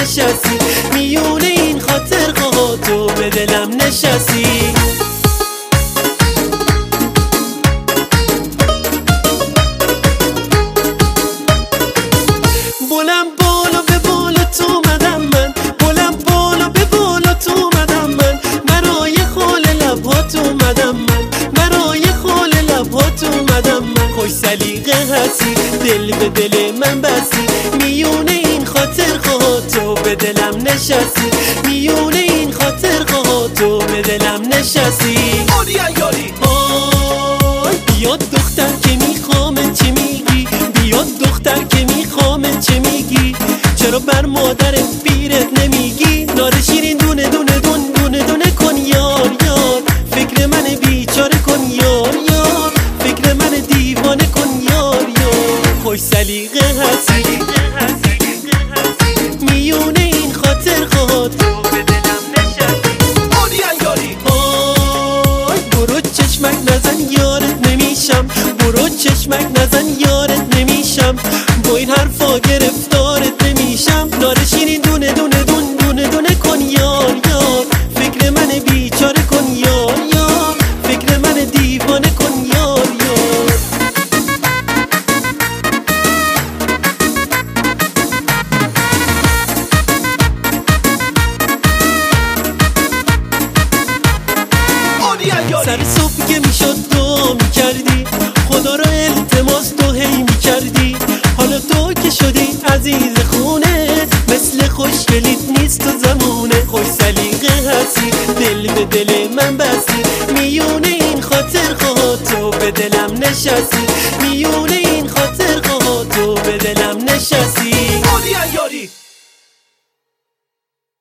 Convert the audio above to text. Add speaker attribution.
Speaker 1: نشستی، میونه این خاطرها تو به دلم نشستی. بلند بالا به بالا تو اومدم من، بلند بالا به بالا تو اومدم من، برای خال لبات اومدم من، برای خال لبات اومدم من. خوش سلیقه هستی، دل به دل من بستی، میونه این خاطرها تو به دلم نشستی، میونه این خاطرها تو به دلم نشستی. آی بیاد دختر که میخوام چه میگی، بیاد دختر که میخوام چه میگی، چرا بر مادر پیرت نمیگی؟ نار شیرین دونه دونه دون دونه دونه کن یار یار، فکر من بیچاره کن یار یار، فکر من دیوانه کن یار یار. خوش سلیقه هستی، میونه این خاطرها تو به دلم نشستی. آی برو چشمک نزن یارت نمیشم، برو چشمک نزن یارت نمیشم، با این حرفا گرفتارت نمیشم. نار شیرین دونه دونه دون دونه دونه کن یار یار، فکر من بیچاره کن یار یار، فکر من دیوانه کن یار یار. سر صبح که میشد دعا میکردی، خدا را التماس تو هی میکردی، حالا تو که شدی عزیز خونه، مثل خوشگلیت نیست تو زمونه. خوش سلیقه هستی، دل به دل من بستی، میونه این خاطرها تو به دلم نشستی، میونه این خاطرها تو به دلم نشستی.